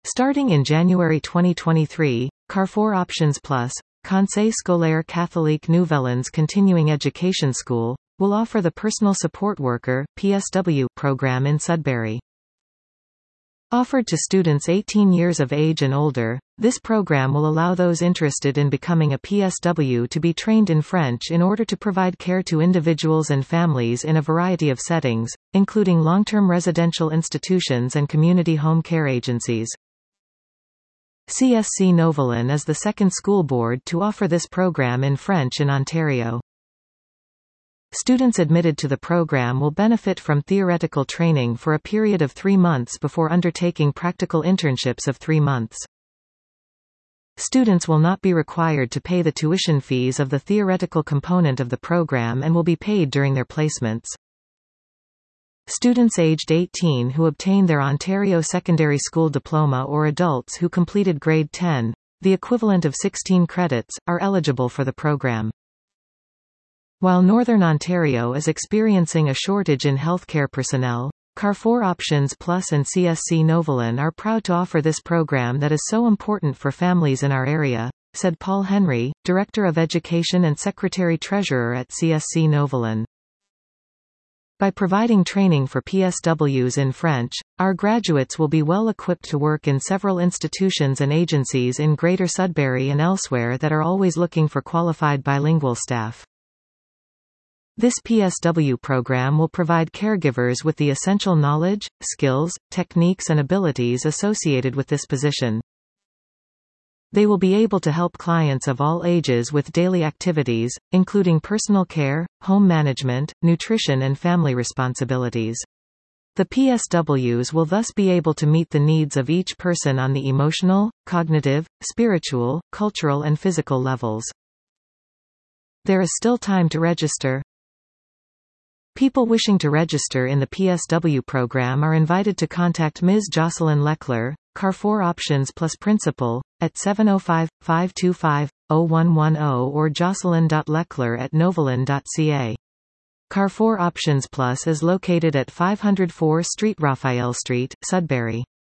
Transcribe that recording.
Starting in January 2023, Carrefour Options Plus, Conseil Scolaire Catholique Nouvelans Continuing Education School, will offer the Personal Support Worker (PSW) program in Sudbury. Offered to students 18 years of age and older, this program will allow those interested in becoming a PSW to be trained in French in order to provide care to individuals and families in a variety of settings, including long-term residential institutions and community home care agencies. CSC Nouvelans is the second school board to offer this program in French in Ontario. Students admitted to the program will benefit from theoretical training for a period of 3 months before undertaking practical internships of 3 months. Students will not be required to pay the tuition fees of the theoretical component of the program and will be paid during their placements. Students aged 18 who obtain their Ontario Secondary School diploma or adults who completed grade 10, the equivalent of 16 credits, are eligible for the program. While Northern Ontario is experiencing a shortage in healthcare personnel, Carrefour Options Plus and CSC Nouvelans are proud to offer this program that is so important for families in our area, said Paul Henry, Director of Education and Secretary-Treasurer at CSC Nouvelans. By providing training for PSWs in French, our graduates will be well equipped to work in several institutions and agencies in Greater Sudbury and elsewhere that are always looking for qualified bilingual staff. This PSW program will provide caregivers with the essential knowledge, skills, techniques and abilities associated with this position. They will be able to help clients of all ages with daily activities, including personal care, home management, nutrition and family responsibilities. The PSWs will thus be able to meet the needs of each person on the emotional, cognitive, spiritual, cultural and physical levels. There is still time to register. People wishing to register in the PSW program are invited to contact Ms. Jocelyn Leclerc, Carrefour Options Plus Principal, at 705-525-0110 or jocelyn.leclerc@nouvelans.ca. Carrefour Options Plus is located at 504 Street Raphael Street, Sudbury.